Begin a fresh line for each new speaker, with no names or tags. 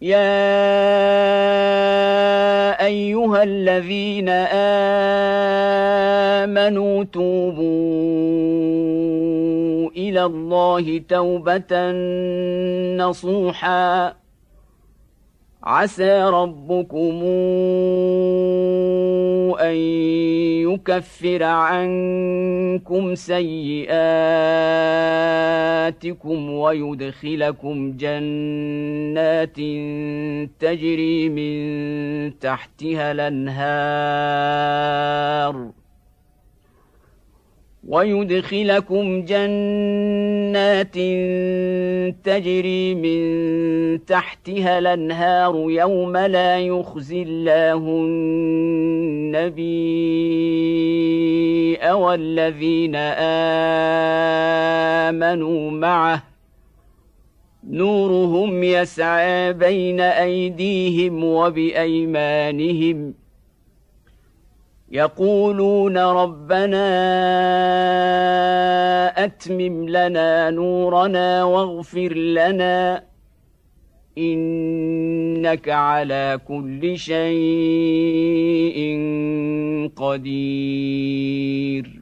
يا أيها الذين آمنوا توبوا إلى الله توبة نصوحا عسى ربكم أن يكفر عنكم سيئاتكم ويدخلكم جنات تجري من تحتها الأنهار يوم لا يخزي الله النبي والذين آمنوا معه نورهم يسعى بين أيديهم وبأيمانهم يقولون ربنا أتمم لنا نورنا واغفر لنا إنك على كل شيء قدير